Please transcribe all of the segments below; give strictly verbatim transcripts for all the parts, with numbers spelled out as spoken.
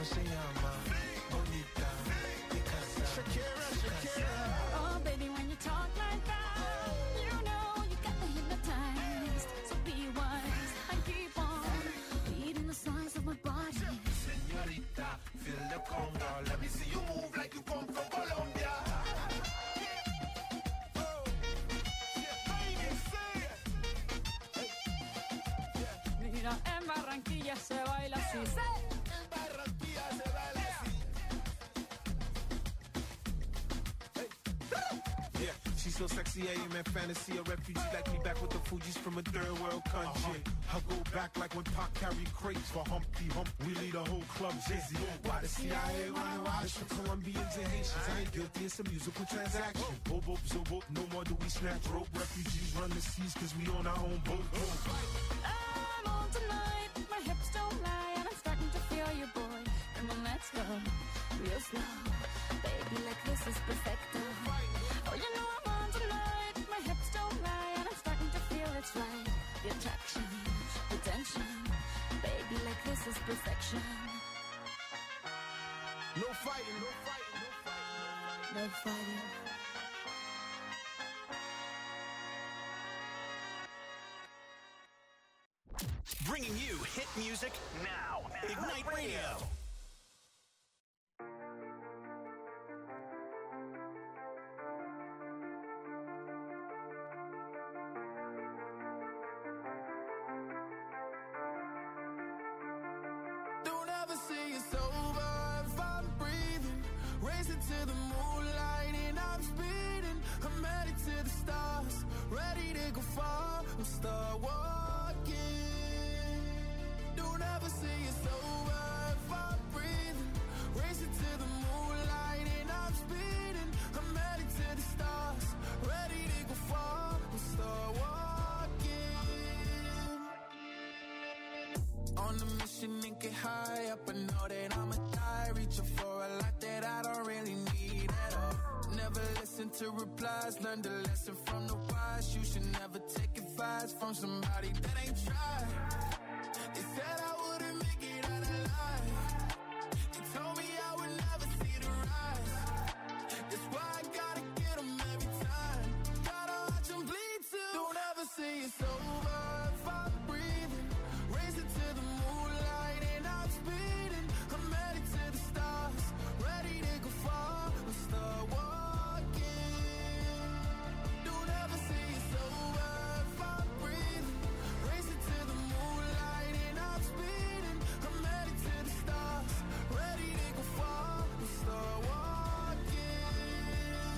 ¿cómo se llama? Bonita, mi casa. Shakira, Shakira. Oh, baby, when you talk like that, you know you got me hypnotized. So be wise and keep on beating the size of my body. Señorita, feel the conga. Let me see you move like you come from Colombia. Mira, en Barranquilla se baila así. En Barranquilla se baila así. Yeah, she's so sexy, I am in fantasy. A refugee like me back with the Fugees from a third world country. I go back like when Pac carried crates for Humpty Hump. We lead a whole club dizzy. Why the C I A wanna watch for Colombians and Haitians? I ain't guilty, it's a musical transaction. Boop, boop, so boop, no more do we snatch rope. Refugees run the seas cause we on our own boat. I'm on tonight, my hips don't lie, and I'm starting to feel you, boy. Come on, let's go, real slow. Baby, like this is perfecto. Oh, you know I'm on tonight, my hips don't lie, and I'm starting to feel it's right. The attraction, the tension, baby, like this is perfection. No fighting, no fighting, no fighting. No fighting. Bringing you hit music now. Ignite Radio. Don't ever say it's over if I'm breathing. Racing to the moonlight and I'm speeding. I'm headed to the stars, ready to go far. I'm start walking. Don't ever say it's over if I'm breathing. Racing to the moonlight and I'm speeding. I'm headed to the stars, ready to go far. I'm start walking. On a mission and get high up, I know that I'ma die. Reaching for a lot that I don't really need at all. Never listen to replies, learn the lesson from the wise. You should never take advice from somebody that ain't tried. They said I wouldn't make it out alive. They told me I would never see the rise. That's why I gotta get them every time. Gotta watch them bleed too. Don't ever say it's over if I'm breathing. Racing to the moonlight and I'm speeding. I'm headed to the stars, ready to go far. I'm start walking. Don't ever say it's over if I'm breathing. Racing to the moonlight and I'm speeding. I'm headed to the stars, ready to go far. I'm start walking.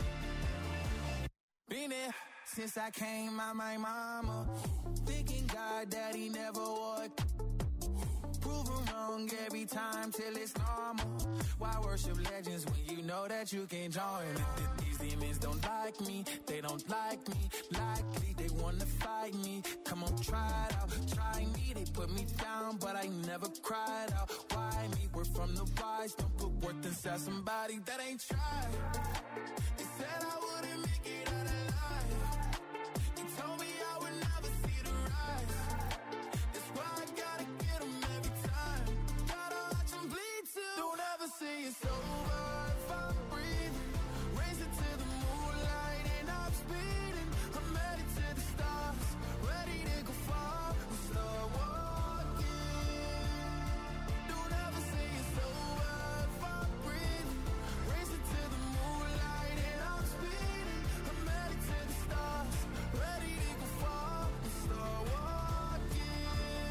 Been there since I came out my mama. Thinking God that he never would. Proven wrong every time till it's normal. Why worship legends when you know that you can join? These demons don't like me, they don't like me. Likely they wanna fight me. Come on, try it out, try me. They put me down, but I never cried out. Why me? We're from the wise. Don't put worth inside somebody that ain't tried. They said I wouldn't make it out alive. They told me I would never see the rise. That's why I gotta get them every time. Gotta watch them bleed too. Don't ever say it's over if I'm breathing. Racing to the moonlight and I'm speeding. I'm headed to the stars, ready to go far. I'm start walking. Don't ever say it's over if I'm breathing. Racing to the moonlight and I'm speeding. I'm headed to the stars, ready to go far. I'm start walking.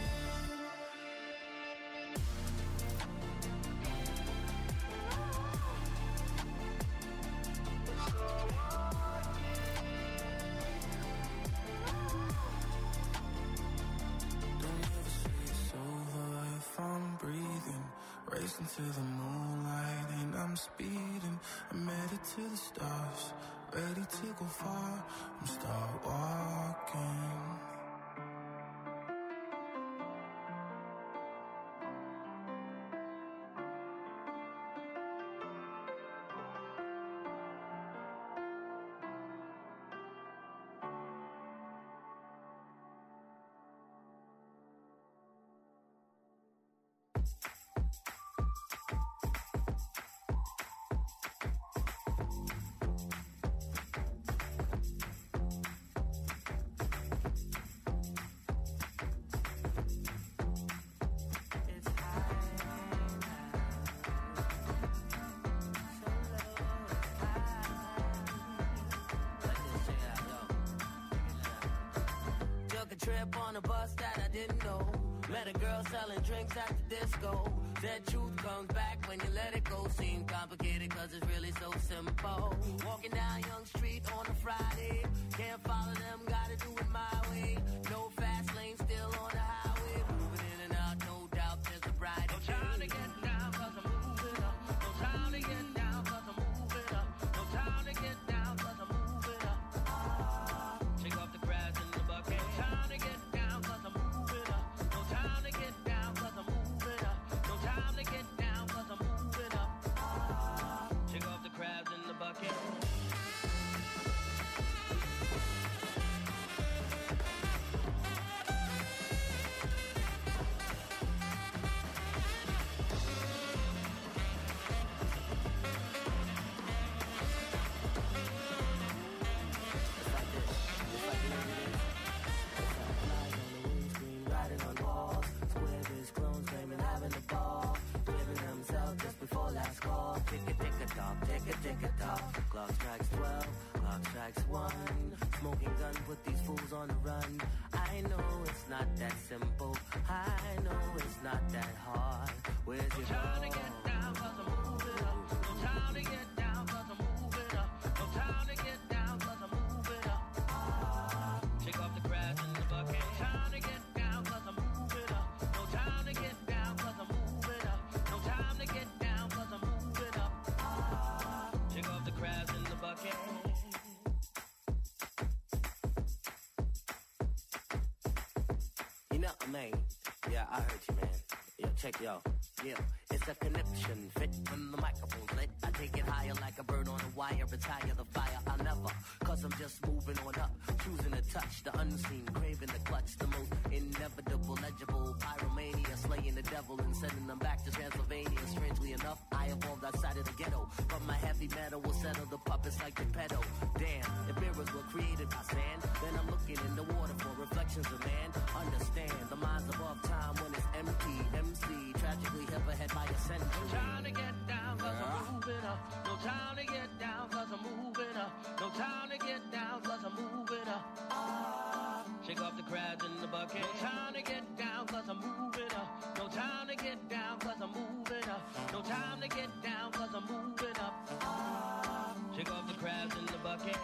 Don't ever say it's over if I'm breathing. Racing to the moonlight and I'm speeding. I'm headed to the stars, ready to go far. I'm start walking. Met a girl selling drinks at the disco. Said truth comes back when you let it go. Seems complicated cause it's really so simple. Walking down Young Street on a Friday. Can't follow them, gotta do it my way. No fast lane, still on the highway. Moving in and out, no doubt there's a brighter day. No time to get down cause I'm moving up. No time to get down cause I'm moving up. No time to get down cause I'm moving up. Ah, shake off the crabs in the bucket. No time to get down cause I'm moving up. No time to get down cause I'm moving up. No time to get down cause I'm moving up. Ah, shake off the crabs in the bucket. Clock strikes twelve, clock strikes one. Smoking gun, put these fools on the run. I know it's not that simple. I know it's not that hard. Where's your no time to get down cause I'm moving up. No time to get down cause I'm moving up. No time to get down cause I'm moving up. Ah, shake off the crabs in the bucket. No time to get down cause I'm moving up. No time to get down cause I'm moving up. No time to get down cause I'm moving up. Ah, shake off the crabs in the bucket. You know, man. Yeah, I heard you, man. Yo, check yo. Yeah, it's a connection. Fit when the microphone's lit. I take it higher like a bird on a wire. Retire the fire. I'll never. Cause I'm just moving on up. Choosing to touch the unseen. Craving the clutch. The most inevitable, legible. Pyromania. Slaying the devil and sending them back to Transylvania. Strangely enough, I evolved outside of the ghetto. But my heavy metal will settle the puppets like the pedo. Damn, if mirrors were created by sand, then I'm looking in the water for reflections of man. Understand, the mind's above time when it's empty. M C, tragically hip ahead by a century. No time to get down cause yeah. I'm moving up. No time to get down cause I'm moving up. No time to get down cause I'm moving up. Ah, shake off the crabs in the bucket. No time to get down cause I'm moving up. No time to get down cause I'm moving up. No time to get down cause I'm moving up. Ah, shake off the crabs in the bucket.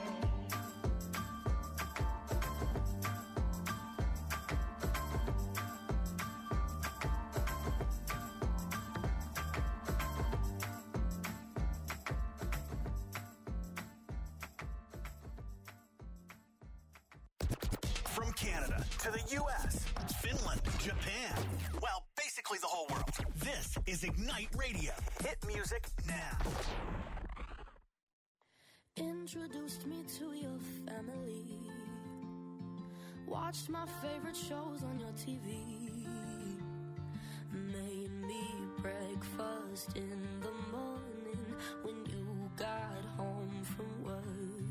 From Canada to the U S, Finland, Japan, well, basically the whole world. This is Ignite Radio. Hit music now. Introduced me to your family. Watched my favorite shows on your T V. Made me breakfast in the morning when you got home from work.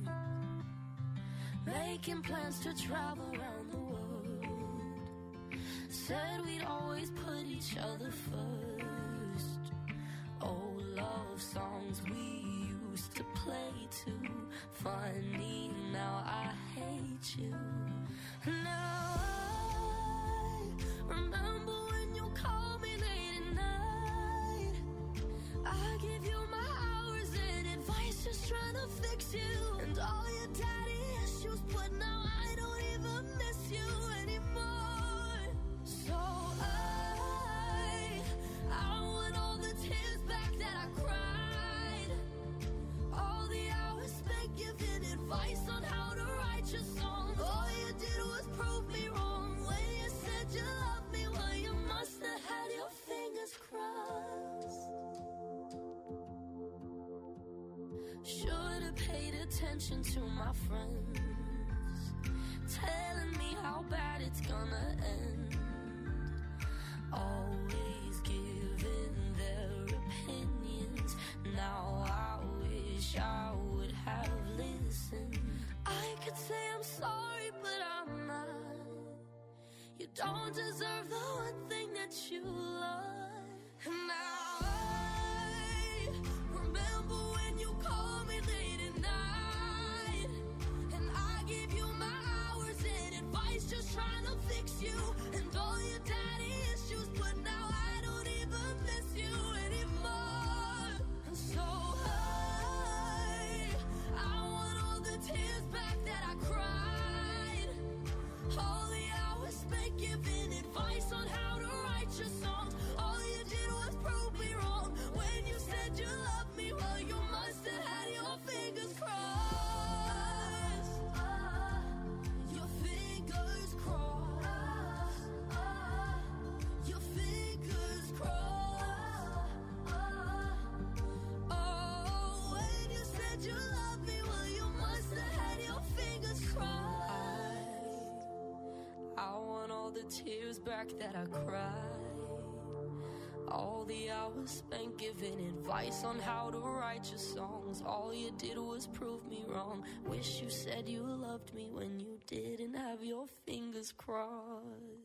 Making plans to travel around the world. Said we'd always put each other first. Old love songs we used to play too. Funny, now I hate you. Now I remember when you called me late at night. I give you my hours and advice, just trying to fix you. And all your daddy issues, but now I don't even miss you anymore. So I, I want all the tears back that I cried. All the hours spent giving advice on how to write your songs. All you did was prove me wrong when you said you loved me. Well, you must have had your fingers crossed. Should have paid attention to my friends, telling me how bad it's gonna end. Always giving their opinions. Now I wish I would have listened. I could say I'm sorry, but I'm not. You don't deserve the one thing that you love. Now I remember when you called me late at night, and I gave you my hours and advice, just trying to fix you. And all your daddy is tears back that I cried. All the hours spent giving advice on how to write your songs. All you did was prove me wrong. Wish you said you loved me when you didn't have your fingers crossed.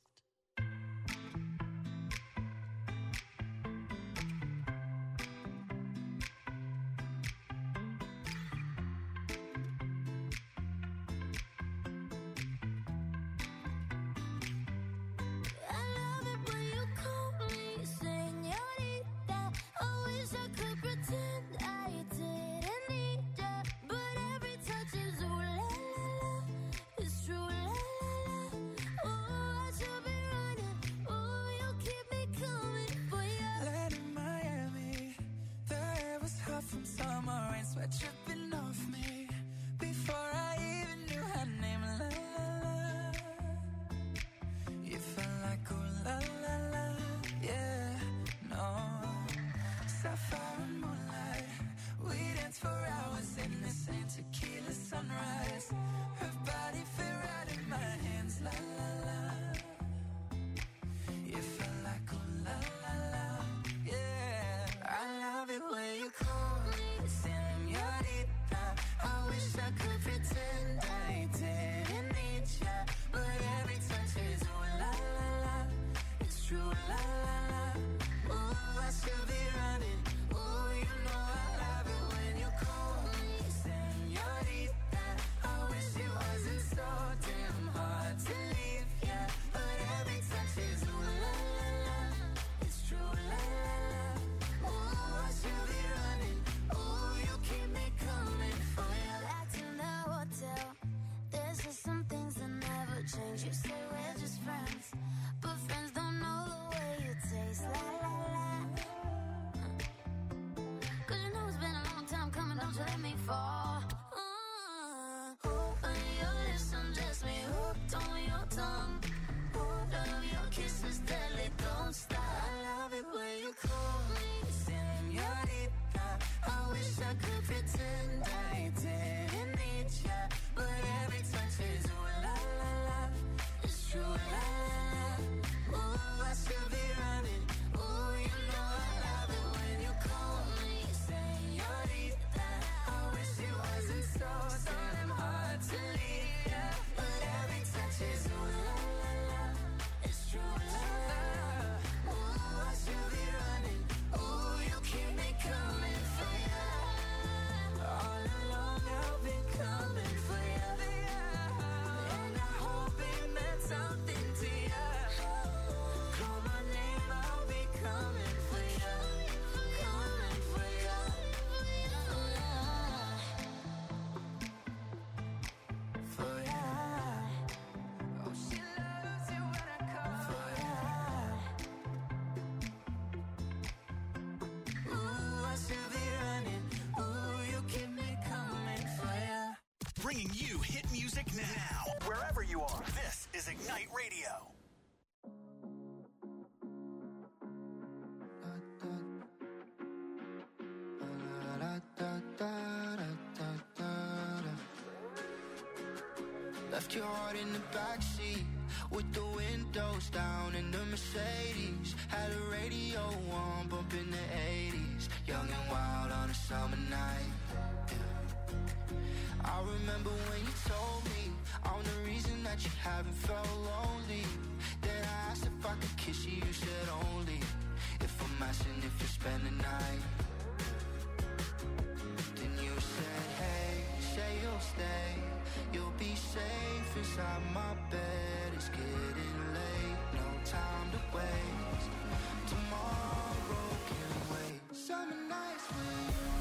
Bringing you hit music now, wherever you are. This is Ignite Radio. Left your heart in the backseat with the windows down in the Mercedes. Had a radio on, bumping the eighties. Young and wild on a summer night. I remember when you told me I'm the reason that you haven't felt lonely. Then I asked if I could kiss you, you said only if I'm asking if you spend the night. Then you said, hey, say you'll stay. You'll be safe inside my bed. It's getting late, no time to waste. Tomorrow can wait. Summer nights with you.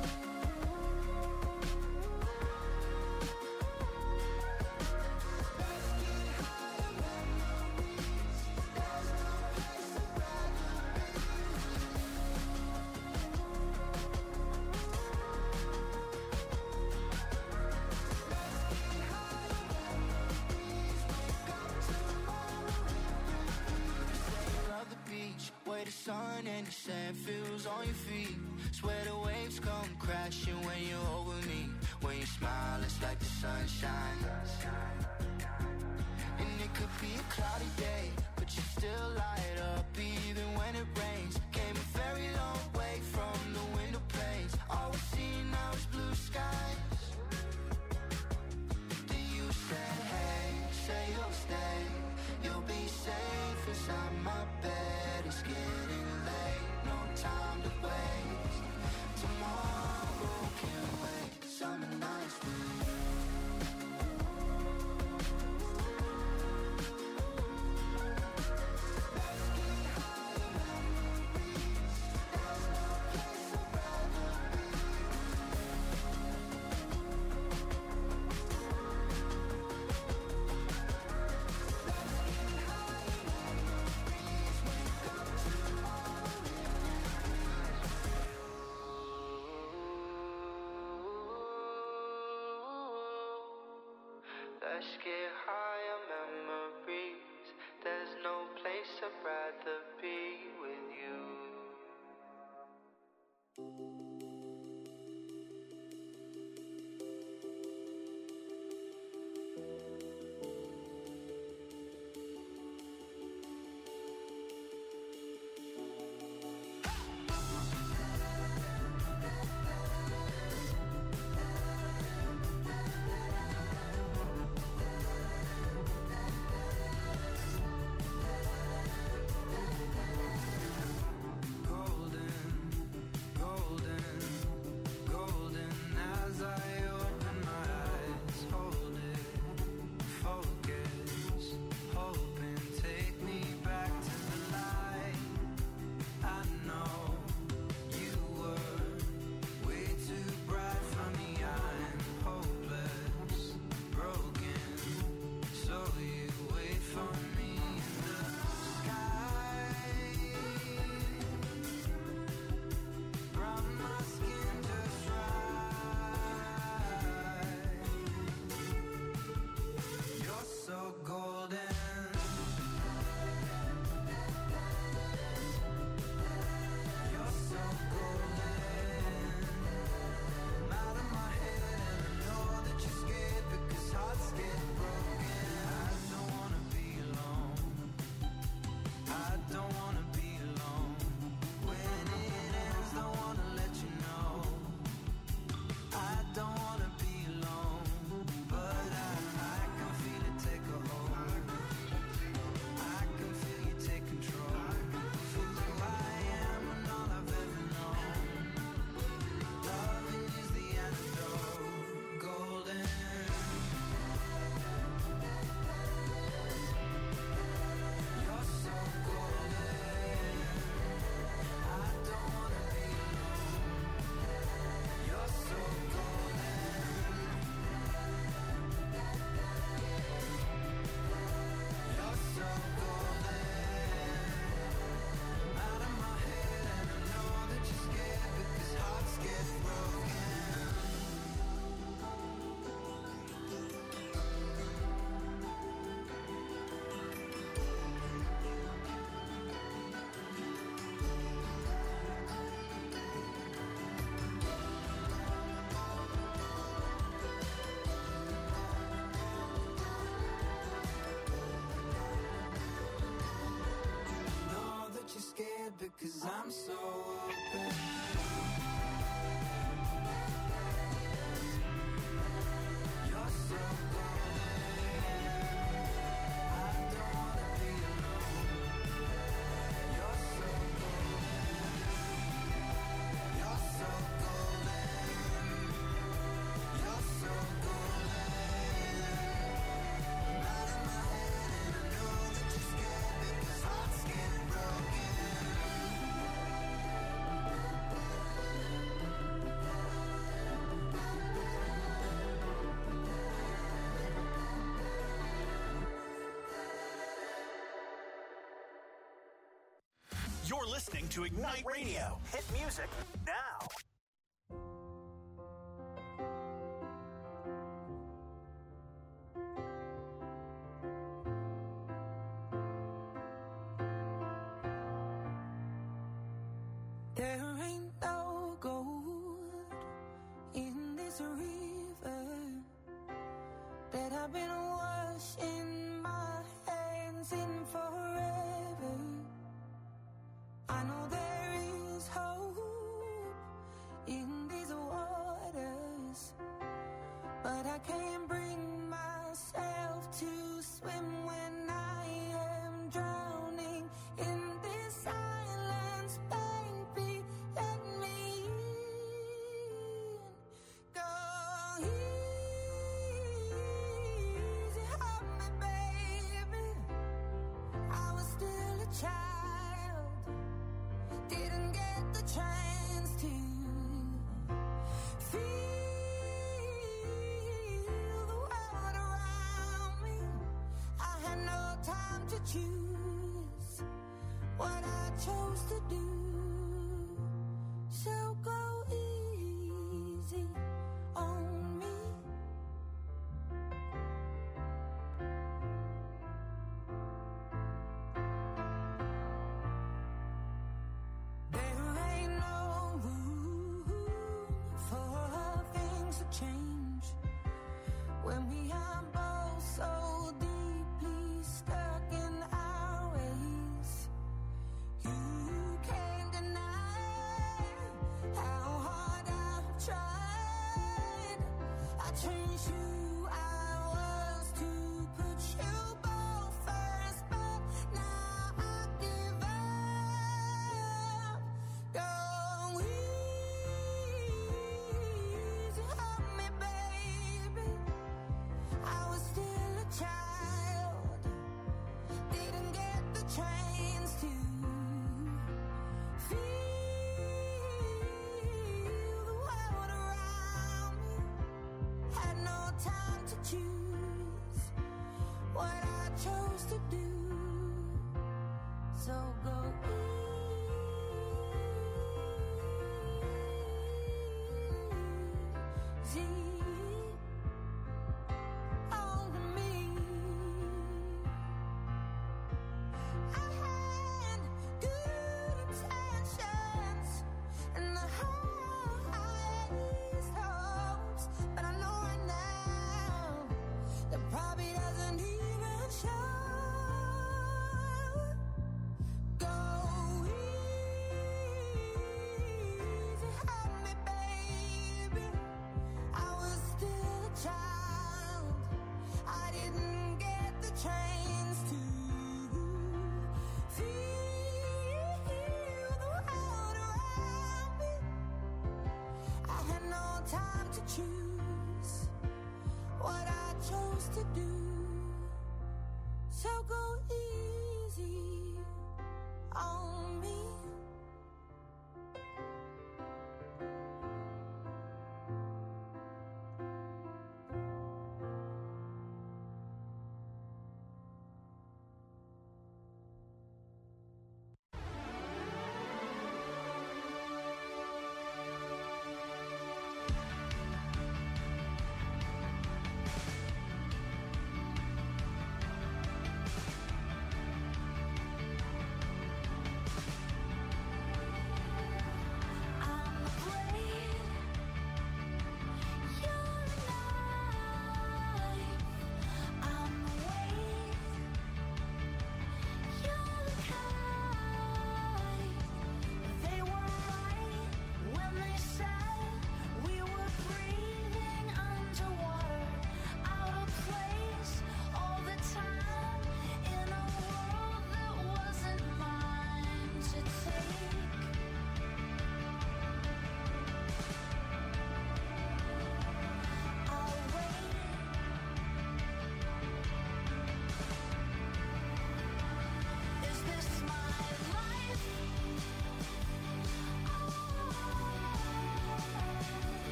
The sun and the sand feels on your feet. Swear the waves come crashing when you're over me. When you smile, it's like the sunshine. And it could be a cloudy day, but you still light up even when it rains. Came a very long way from the window panes. All we see now is blue skies. Then you said, hey, say you'll stay. You'll be safe inside my bed. It's getting late, no time to waste. Tomorrow can't wait, summer nights with you. Let's get high on memories. There's no place I'd rather be with you. Because I'm so open. You're so golden. I don't wanna be alone. You're so golden. You're so golden. You're so golden. I'm out of my head and I know that you're scared because hearts get broken. You're listening to Ignite Radio. Hit music now. There ain't no gold in this river that I've been washing my songs in forever. I know there is hope in these waters, but I can't bring myself to swim when I am drowning in this silence. Baby, let me in. Go easy on me, baby. I was still a child, didn't get the chance to feel the world around me. I had no time to choose what I chose to do. So go easy on me. There ain't no room for things to change when we are both so deeply stuck in our ways. You can't deny how hard I've tried. I changed who I was to put you both first, but now I give up. Go easy on me, baby. I was still a child, didn't get the chance to feel the world around me. Had no time to choose what I chose to do. So go easy on me. I had good intentions and the highest hopes, but I know right now that probably doesn't even show. Go easy on me, baby. I was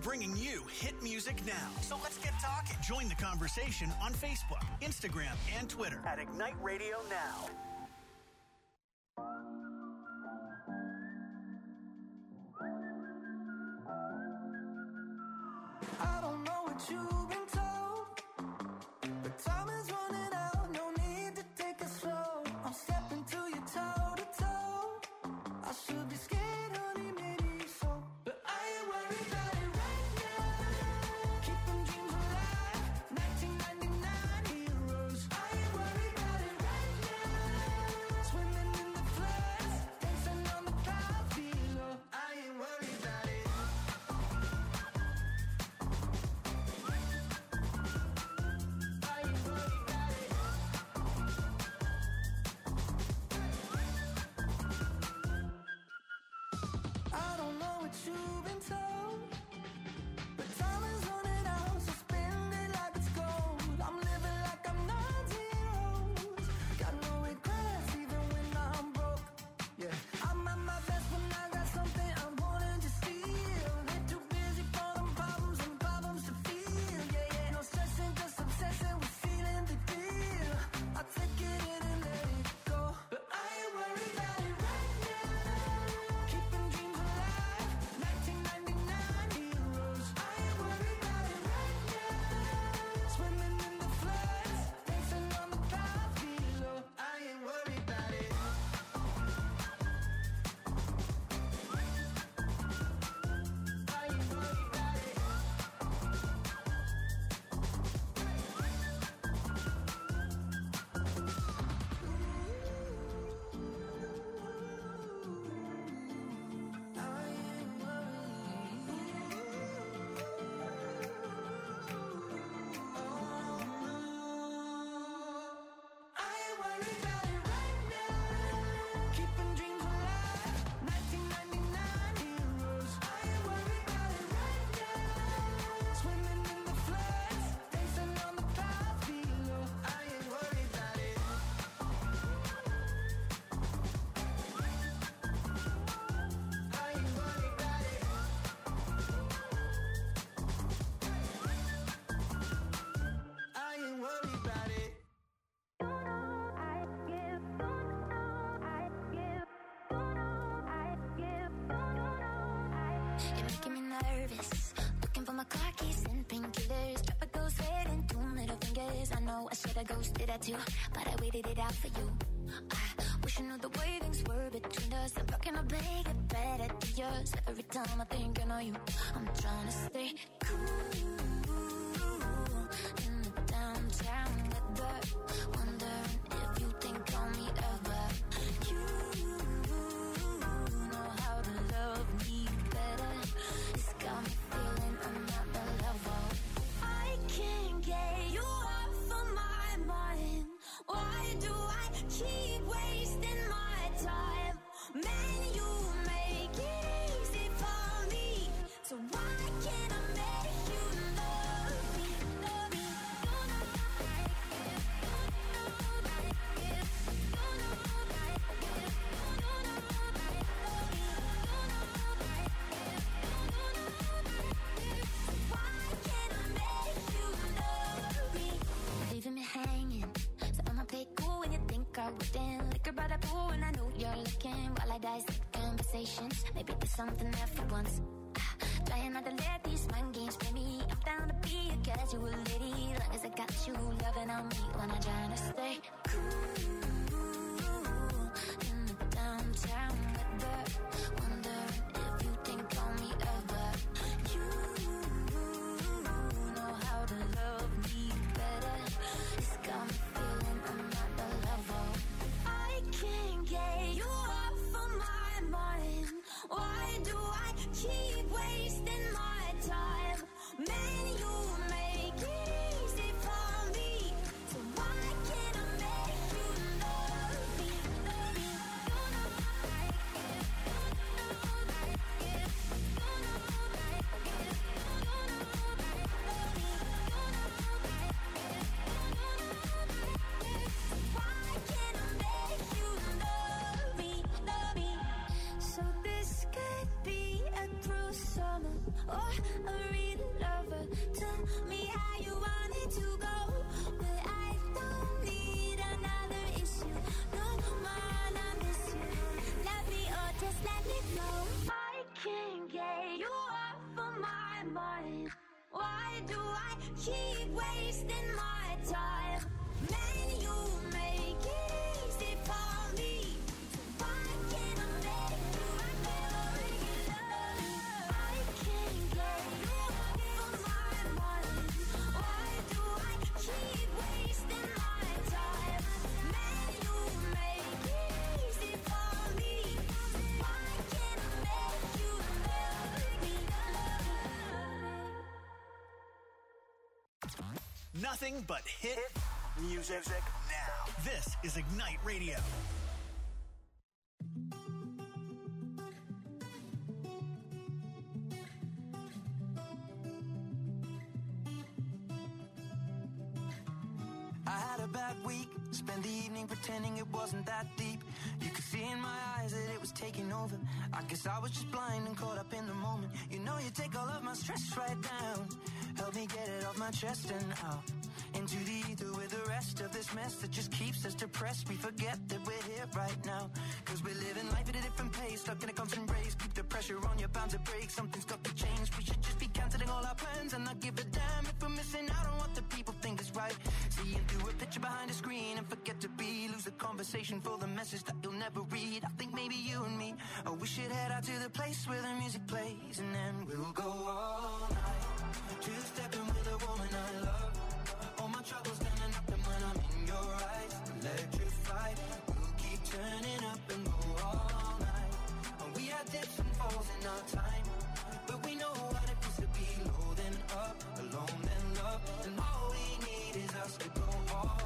bringing you hit music now. So let's get talking. Join the conversation on Facebook, Instagram, and Twitter at Ignite Radio Now. I don't know what you've been told, but time is running out, no need to take it slow. I'm stepping to you toe to toe. I should be scared, honey, maybe so, but I ain't worried about it right now. Keeping dreams alive, nineteen ninety-nine heroes. I ain't worried about it right now. Swimming in the floods, dancing on the clouds below. I ain't worried about it. I don't know what you've been told, but time is running out, so spend it like it's gold. I'm living like I'm nineteen years. Got no regrets even when I'm broke. Yeah, I'm at my best when I got something I'm wanting to steal. They're too busy for them problems and problems to feel. Yeah, yeah, no stressing, just obsessing with feeling the deal. I take it in and let it go, but I ain't worried about it right now. Keeping dreams alive, nineteen ninety-nine heroes. I ain't worried about it right now. Swimming in the floods, dancing on the clouds below. I ain't worried about it. I ain't worried about it. I ain't worried about it right now. Keeping dreams alive, nineteen ninety-nine heroes. I ain't worried about it right now. Swimming in the floods, dancing on the clouds below. I ain't worried about it. I ain't worried about it. I ain't worried about it. You're making me nervous. Looking for my car keys and painkillers. Drop a ghost head and two middle fingers. I know I should have ghosted that too, but I waited it out for you. I wish I knew the way things were between us. I'm talking to make it better to yours. Every time I think I know you, I'm trying to stay cool in the downtown weather. Wondering if you think on me ever. You know how to love me better. It's got me feeling I'm not the level. I can't get you off of my mind. Why do I keep wasting my time? Man, you make it easy for me. So why can't I make you love me? Love me. Don't know like it. Don't know like it. Don't know like it. Don't know like it. Don't know like it. Don't know like it. Why can't I make you love me? Leaving me hanging. So I'ma play cool when you think I wouldn't. Liquor by the pool and I know you're looking. While I dissect conversations, maybe there's something there for once. Ah, trying not to let these mind games play me. I'm down to be a casual lady, long as I got you loving on me when I'm trying to stay cool in the downtown weather. Wondering if you think on me ever. You know how to love me better. It's got me feeling I'm not the level. I can't get you off of my mind. Why do I keep wasting my time? Man, you make it easy for me. So why can't I make you love me? Love me. Don't know like it. Don't know like it. Don't know like it. Don't know like it. Love me. Don't know like it. Don't know like it. Why can't I make you love me? Love me. So this could be a cruel summer or a real lover. Tell me how you want it to go, but I don't need another issue. No man, I miss you. Love me or just let me go. I can't get you off of my mind. Why do I keep wasting my time? Man, you make it easy for me. Why can't I make you my love? I can't get you off of my mind. Why do I keep wasting my time? Man, you make it easy for me. Why can't I make you love me? Nothing but hit music now. This is Ignite Radio. I had a bad week, spent the evening pretending it wasn't that deep. You could see in my eyes that it was taking over. I guess I was just blind and caught up in the moment. You know you take all of my stress right down. Help me get it off my chest and out into the ether with the rest of this mess that just keeps us depressed. We forget that we're here right now, cause we're living life at a different pace, stuck in a constant race. Keep the pressure on, you're bound to break. Something's got to change. We should just be cancelling all our plans and not give a damn if we're missing out on what the people think is right. Seeing through a picture behind a screen and forget to be, lose the conversation for the message that you'll never read. I think maybe you and me, oh, we should head out to the place where the music plays, and then we'll go all night, two-stepping with a woman I love. All my troubles gonna nothing when I'm in your eyes. Electrified, we'll keep turning up and go all night. And we had dips and falls in our time, but we know what it feels to be low then up, alone then love. And all we need is us to go all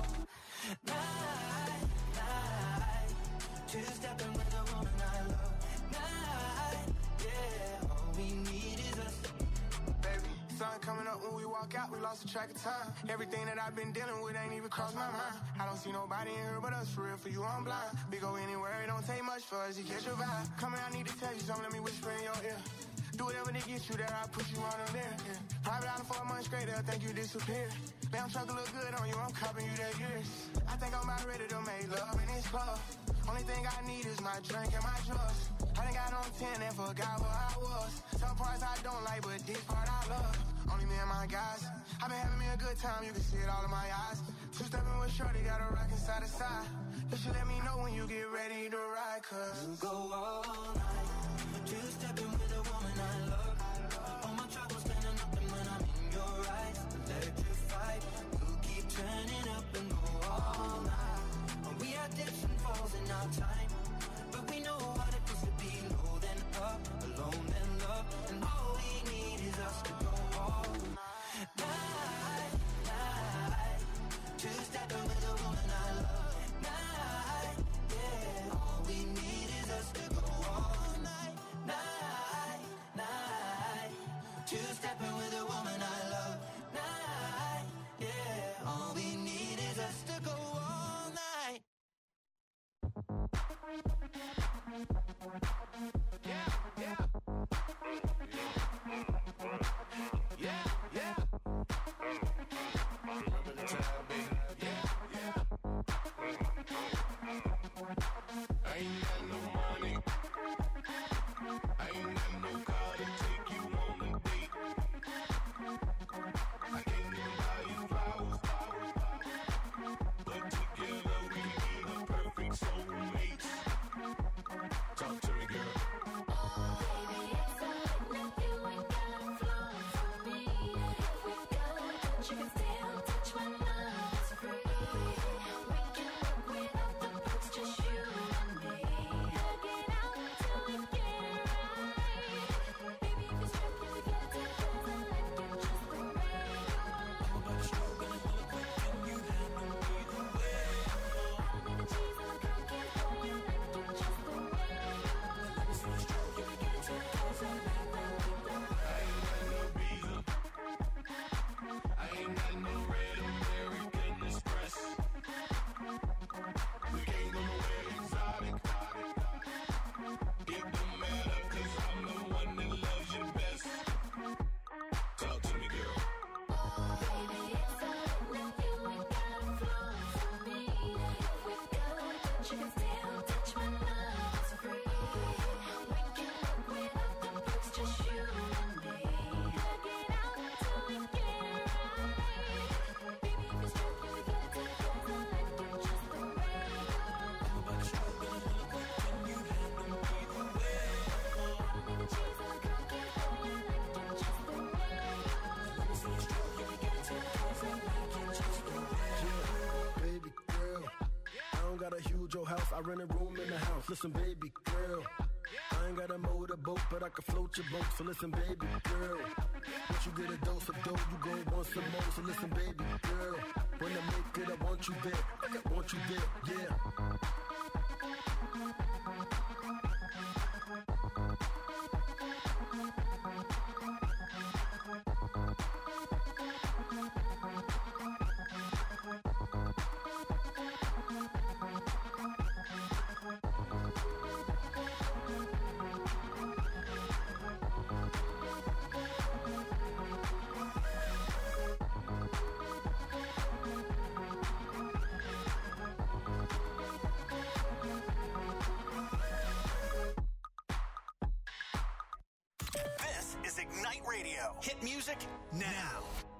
night, night. Two-stepping with a woman I love. Night, yeah, all we need is us. Baby, sun coming up when we walk out, we lost the track of time. Everything that I've been dealing with ain't even crossed my mind. I don't see nobody in here but us, for real, for you I'm blind. We go anywhere, it don't take much for us to catch your vibe. Come here, I need to tell you something, let me whisper in your ear. Do whatever to get you there, I'll put you on them there. Yeah. Private island for a month straight, they'll think you disappeared. Damn truck look good on you, I'm copping you that years. I think I'm about ready to make love in this club. Only thing I need is my drink and my drugs. I done got on ten and forgot who I was. Some parts I don't like, but this part I love. Only me and my guys. I've been having me a good time, you can see it all in my eyes. Two-stepping with shorty, got a rockin' side to side. You should let me know when you get ready to ride, cause we'll go all night, two-stepping with a woman I love. All my troubles gonna nothing when I'm in your eyes. Electrified, we'll keep turning up and go all night. And we had dips and falls in our time, but we know what it feels to be low then up, alone then love. And all we need is us to go all night, night. Two-stepping with a woman I love. Night, yeah, all we need is us to go all night, night, night. Two-stepping with a woman I love. Night, yeah, all we need is us to go all night. yeah, yeah. Yeah, yeah. Remember the time, baby. Yeah, yeah. I ain't got no money. I ain't got no car to take you on a date. I rent a room in the house. Listen, baby girl, I ain't got a motorboat, but I can float your boat. So listen, baby girl, once you get a dose of dope, you gon' want some more. So listen, baby girl, when I make it, I want you there. I want you there, yeah. Ignite Radio. Hit music now.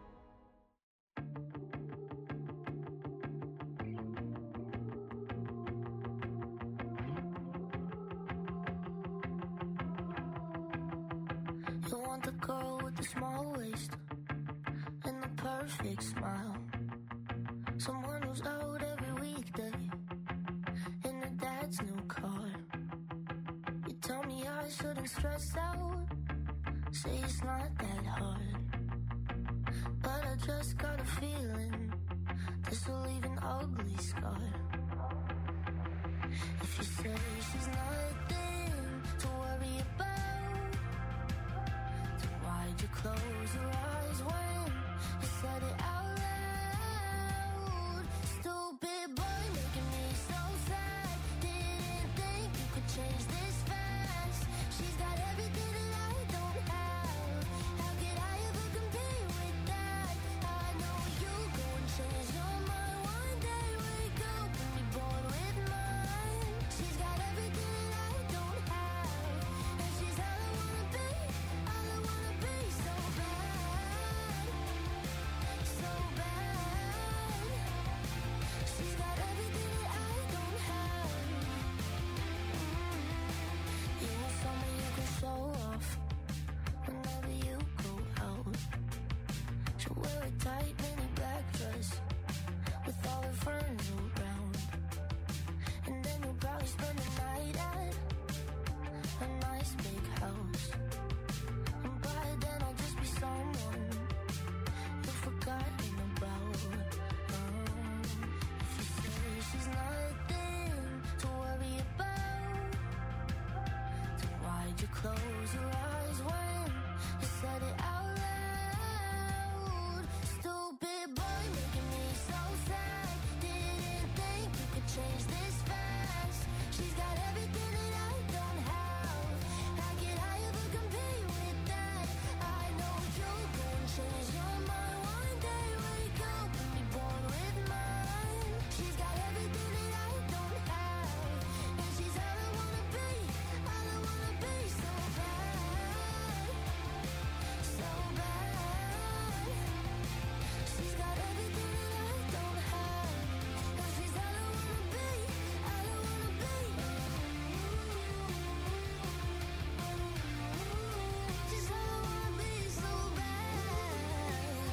You want the girl with the small waist and the perfect smile. Someone who's out every weekday in her dad's new car. You tell me I shouldn't stress out. Say it's not that hard, but I just got a feeling this will leave an ugly scar. If you say she's nothing to worry about, then why'd you close your eyes when you said it out loud? Stupid boy making me so sad. Didn't think you could change this fast. She's got everything that I don't have. How could I ever compete with that? I know you go and change your mind one day. Wake up and be born with mine. She's got everything that I don't have, and she's all I wanna be, all I wanna be. So bad, so bad. She's got everything that I don't have. You want someone you can show off whenever you go out. She'll wear a tight mini black dress with all her friends around, and then you'll probably spend the night at a nice big house. And by then I'll just be someone you've forgotten about. Um, if you say she's nothing to worry about, then why'd you close your eyes when you said it out loud? Stupid boy making me so sad. Didn't think you could change this fast. She's got everything that I don't have. How could I ever compete with that? I know you'll go and change your mind one day. Wake up and be born with mine. She's got everything that I don't have, and she's all I wanna be, all I wanna be. So bad, so bad. She's got everything that I don't have, and she's all I wanna be, all I wanna be. She's all I wanna be, so bad.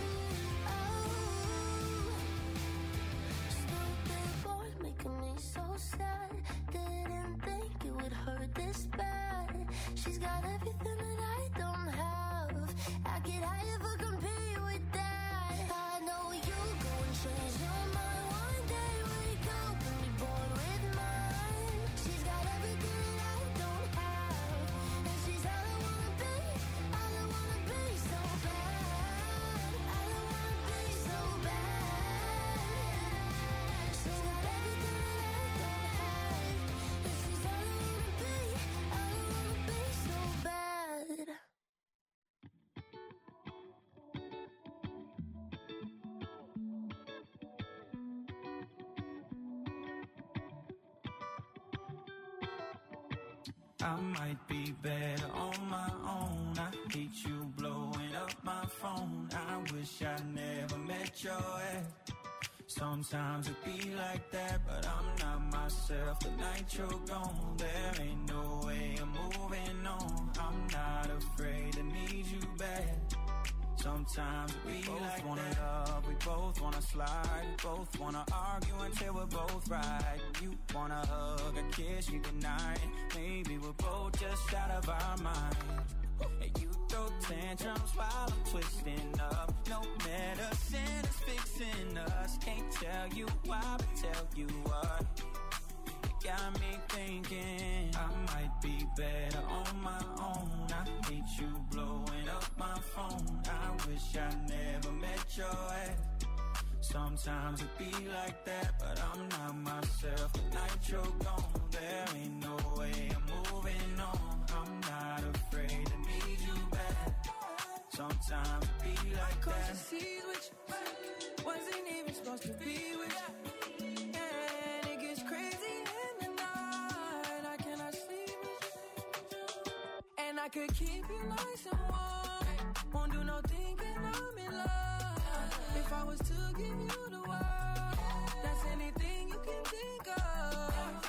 Oh, stupid boy making me so sad. Didn't think it would hurt this bad. She's got everything that I don't have. How could I ever compete with that? I know you'll go and change your mind one day. Wake up and be born with mine. She's got everything that I don't have, and she's all I wanna be, all I wanna be. So bad, all I wanna be. So bad. She's got everything that I don't have, and she's all I wanna be, all I wanna be. So bad. I might be better on my own. I hate you blowing up my phone. I wish I never met your ex. Sometimes it be like that, but I'm not myself the night you're gone. There ain't no way I'm moving on. I'm not afraid to need you back. Sometimes Sometimes we both wanna love, we both wanna slide, we both wanna argue until we're both right. You wanna hug, a kiss, you deny it. Maybe we're both just out of our mind. And you throw tantrums while I'm twisting up. No medicine is fixing us. Can't tell you why, but tell you what. It got me thinking I might be better on my own. I hate you blowing up my phone. I wish I never met your ex. Sometimes it be like that, but I'm not myself. The night you're gone, there ain't no way I'm moving on. I'm not afraid to need you back. Sometimes it be like Cause that. you see which wasn't even supposed to be with you. And it gets crazy in the night. I cannot sleep with you. And I could keep you nice and warm. Won't do no thinking I'm in love. If I was to give you the world, that's anything you can think of.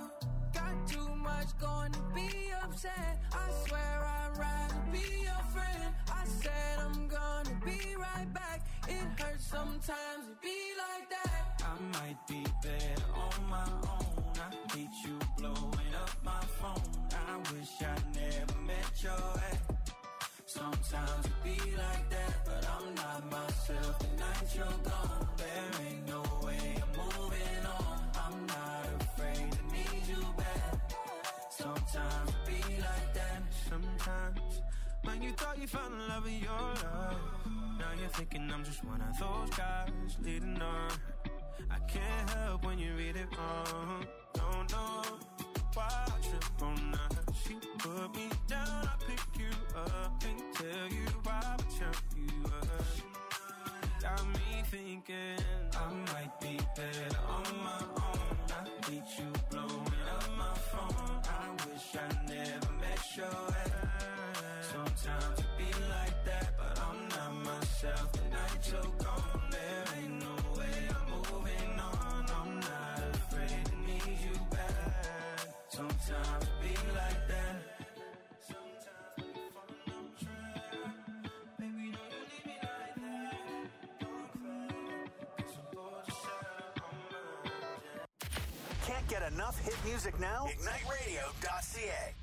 Got too much going to be upset. I swear I'd rather be your friend. I said I'm gonna be right back. It hurts sometimes to be like that. I might be better on my own. I hate you blowing up my phone. I wish I never met your ex. Sometimes it be like that, but I'm not myself. The night you're gone, there ain't no way I'm moving on. I'm not afraid to need you back. Sometimes it be like that. Sometimes when you thought you found the love of your life, now you're thinking I'm just one of those guys leading on. I can't help when you read it wrong. Don't know why I trip on that. She put me down, I pick you up. Can't tell you why, but tell you up. Got me thinking I might be better on my own. I hate you blowing up my phone. I wish I never met your ex. Sometimes it be like that, but I'm not myself. The night you're gone, there ain't no way I'm moving on. I'm not afraid to need you back. Sometimes it be like that. Can't get enough hit music now? Ignite Radio dot C A.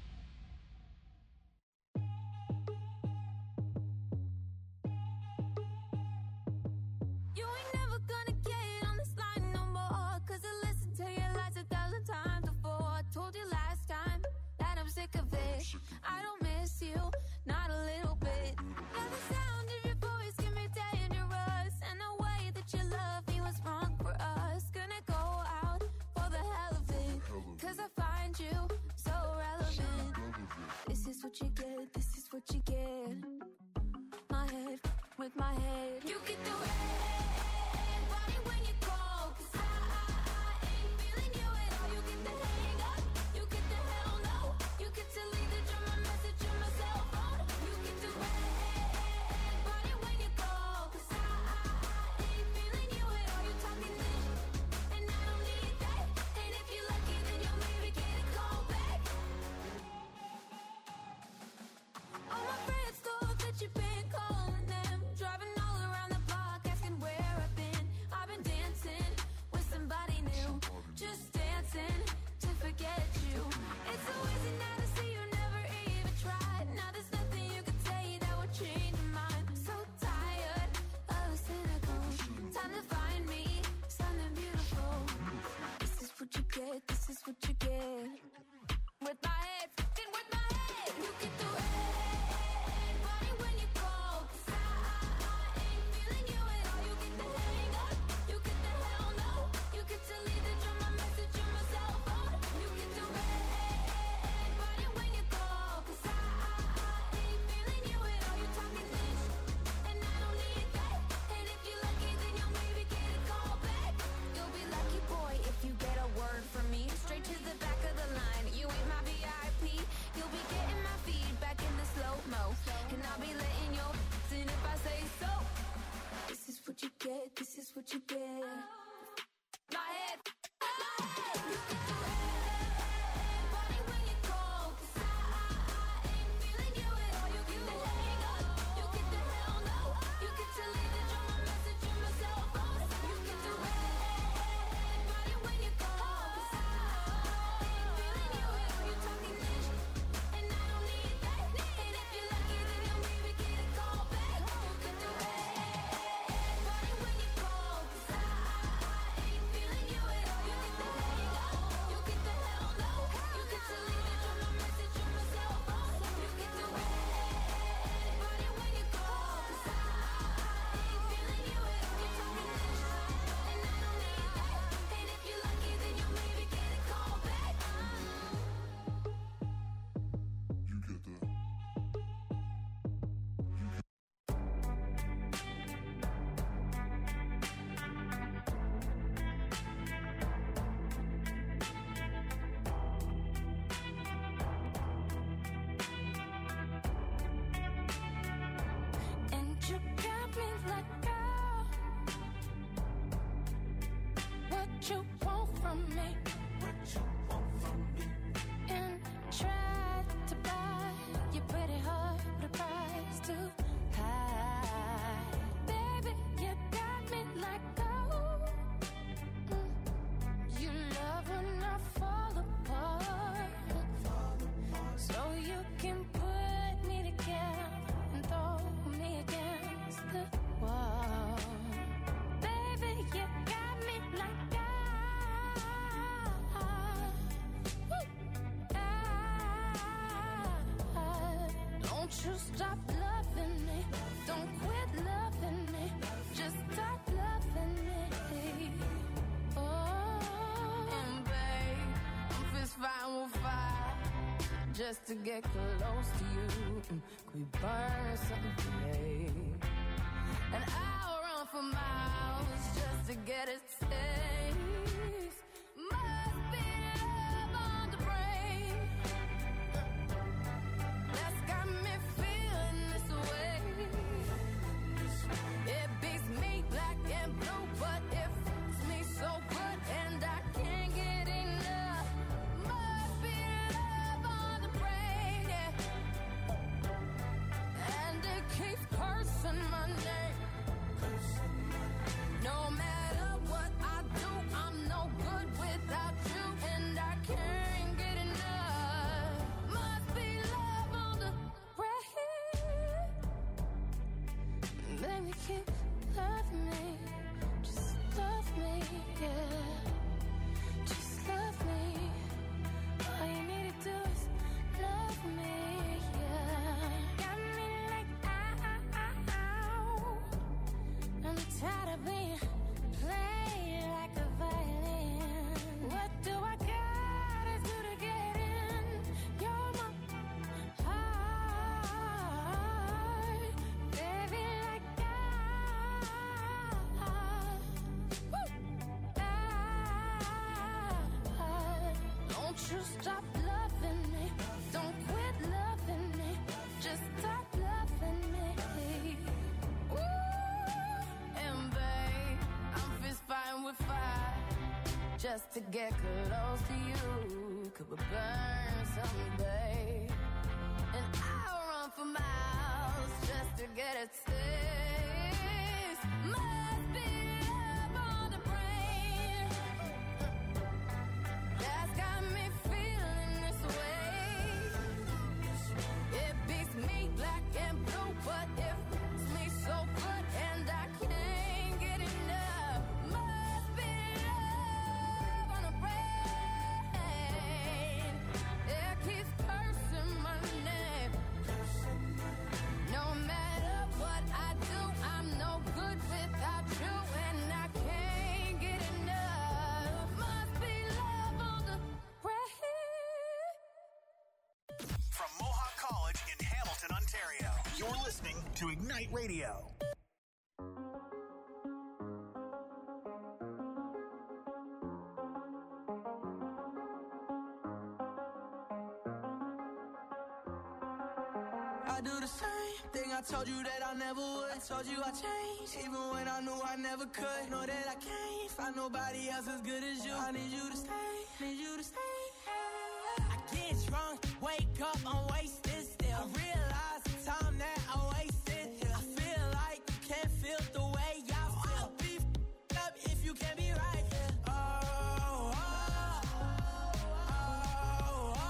You ain't never gonna get on this line no more. Cause I listened to your lies a thousand times before. I told you last time that I'm sick of it. I don't miss you, not a little bit. And the sound of your voice can be dangerous. And the way that you love me was wrong for us. Gonna go out for the hell of it. Cause I find you so relevant. This is what you get, this is what you get. My head with my head. You get the red body when you call. Cause I, I, I ain't feeling you at all. You get the hang up, you get the hell no. You get to leave the drama message on my cell phone. You get the red body when you call. Cause I, I, I ain't feeling you at all. You talking this, and I don't need that. And if you're lucky, then you'll maybe get a call back. All my friends thought that you've been calling them, driving all around the block, asking where I've been. I've been dancing with somebody new, just dancing to forget you. It's so easy now to see you never even tried. Now there's nothing you can say that would change your mind. So tired of the cynical. Time to find me something beautiful. This is what you get, this is what you get. With my head, fucking with my head. You get the red body when you call. Cause I, I, I ain't feeling you at all. You get the hang up, you get the hell no. You get to leave the drama message on my cell phone. You get the red body when you call. Cause I, I, I ain't feeling you at all. You talking this, and I don't need that. And if you're lucky, then you'll maybe get a call back. You'll be lucky, boy, if you get a word from me. Straight to the back of the line. You ain't my V I P. You'll be getting my feedback in the slow-mo. And I'll be letting your in if I say so. This is what you get, this is what you get. My head, my head. You get the red body when you call. Cause I, I, I ain't feeling you at all. You get the hang up, you get the hell no. You you stop loving me. Don't quit loving me. Just stop loving me. Oh, and babe, I'm fist fighting with fire just to get close to you. Mm, could we burn something today? And I'll run for miles just to get a taste. Must be love on the brain that's got me feeling this way. It beats me black and blue, but it fucks me so good, and I can't get enough. Must be love on the brain, yeah. And it keeps cursing my name. No matter what I do, I'm no good without you, and I can't get enough. Must be love on the brain. Baby, keep loving me. Just love me, yeah. Just love me. All you need to do is love me, yeah. Got me like ow. I'm tired of being played like a violin. What do I gotta do to get in? You're my heart, baby, like I. Woo! I. Don't you stop loving me. Don't quit loving me. Just stop loving me. Ooh, and babe, I'm fist fighting with fire just to get close to you. Could we burn something, babe? And I'll run for miles just to get a taste. Must be love on the brain that's got me feeling this way. It beats me black and blue, but it fucks me so good, and I can't get enough. Must be love on the brain. It keeps cursing my name. No matter what I do, I'm no good without you, and I can't get enough. Must be love on the brain. From Mohawk College in Hamilton, Ontario, you're listening to Ignite Radio. I do the same thing I told you that I never would. I told you I changed, even when I knew I never could. Know that I can't find nobody else as good as you. I need you to stay, need you to stay. I get drunk, wake up, I'm wasted still. I realize the time that I wasted here. I feel like you can't feel the way I feel. I'll be f***ed up if you can't be right here. Oh, oh, oh, oh,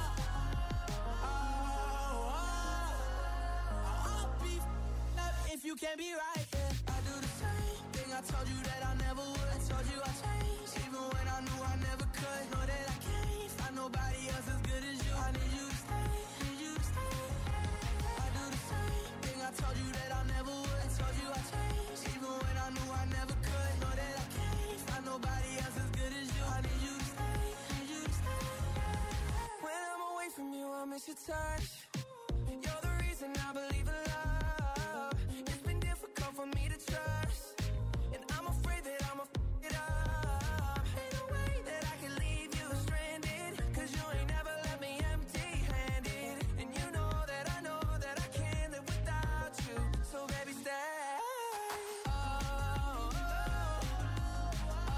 oh, oh. I'll be f***ed up if you can't be right here. I do the same thing I told you that I never would. I told you I changed, even when I knew I never could. Know that I can't find nobody else as good as you. I need you to stay, need you to stay. I do the same thing I told you that I never would. I told you I changed, even when I knew I never could. Know that I can't find nobody else as good as you. I need you to stay, need you to stay. When I'm away from you, I miss your touch. You're the reason I believe in love. It's been difficult for me to trust, and I'm afraid that I'ma f*** it up. Ain't no way that I can leave you stranded, 'cause you ain't never left me empty-handed. And you know that I know that I can't live without you. So baby, stay. Oh, oh, oh,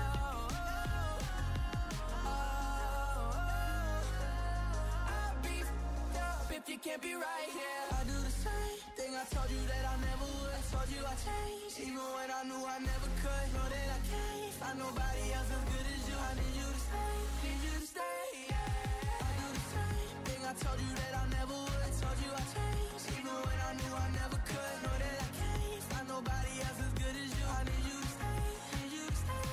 oh, oh. I'll be f***ed up if you can't be right here. I do the same thing I told you that I never would. I told you I changed, even when I knew I never could. Know that I can't find nobody else as good as you. I need you to stay, need you to stay. I do the same thing I told you that I never would. I told you I changed, even when I knew I never could. Know that I can't find nobody else as good as you. I need you to stay, need you to stay.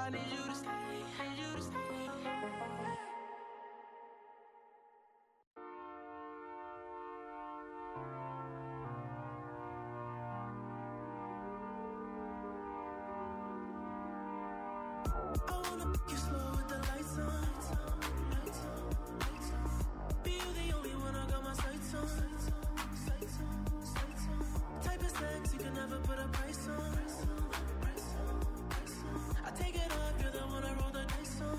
I need you to stay, need you to stay. I wanna make you slow with the lights on. Be you the only one I got my sights on. Type of sex you can never put a price on. I take it off, you're the one I roll the dice on.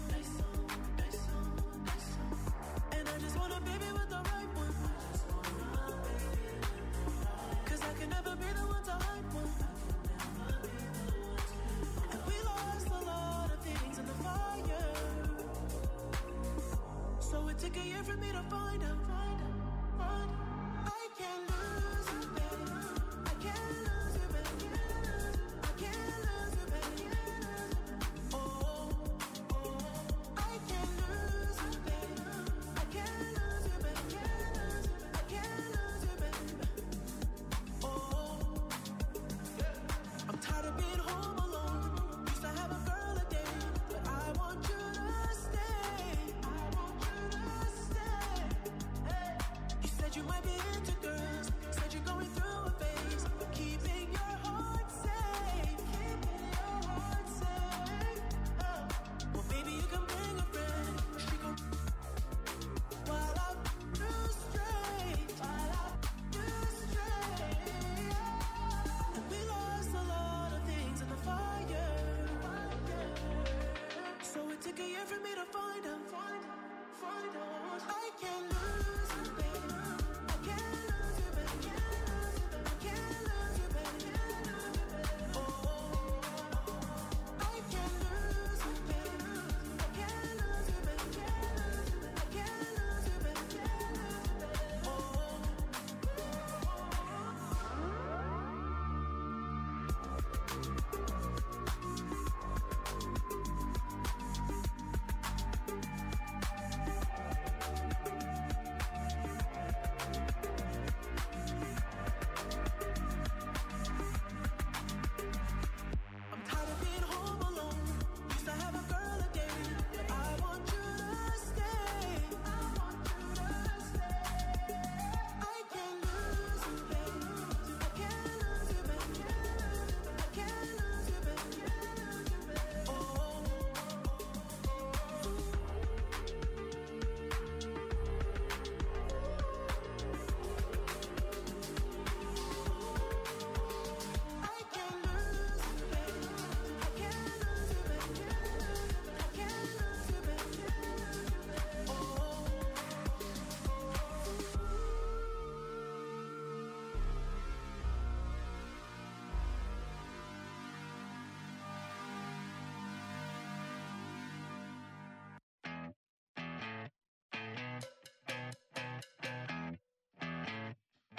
And I just want a baby with the right one. Cause I can never be the one to hype one. And we lost a lot of things in the fire. So it took a year for me to find out. I can't lose you, baby. I can't lose you, baby. I can't lose you, baby. Oh, oh, I can't lose you, baby. I can't lose you, baby. I can't lose you, baby. Oh, I'm tired of being home alone. Used to have a girl a day, but I want you to stay. I want you to stay. Hey. You said you might be into girls. Said you're going through a phase, but keeping your heart safe. Keeping your heart safe. Oh. Well, baby, you can bring a friend. She gon' while I do straight. While I do straight. And we lost a lot of things in the fire. So it took a year for me to find out. Find out. I can't lose you, baby. I can't lose you, baby. I can't lose you, baby. Oh, I can't lose you, baby. I can't lose you, baby. I can't lose you, baby. Oh. I'm tired of being home alone. Used to have a girl a day, but I want you to stay. I want you to stay. I can't lose you, baby. I can't lose you, baby. I can't lose you, baby. Oh. I can't lose you, baby. I can't lose you, baby. I can't lose you, baby. Oh.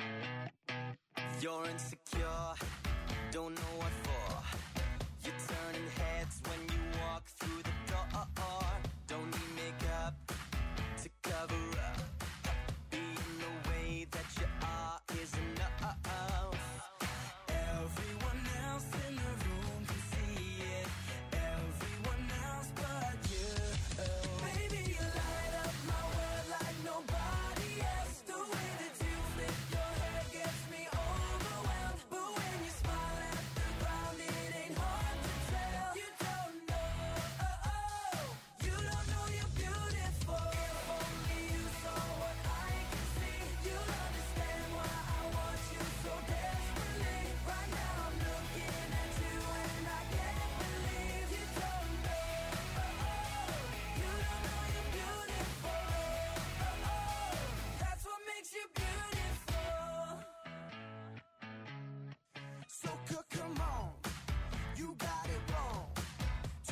You're insecure, don't know what for. You turn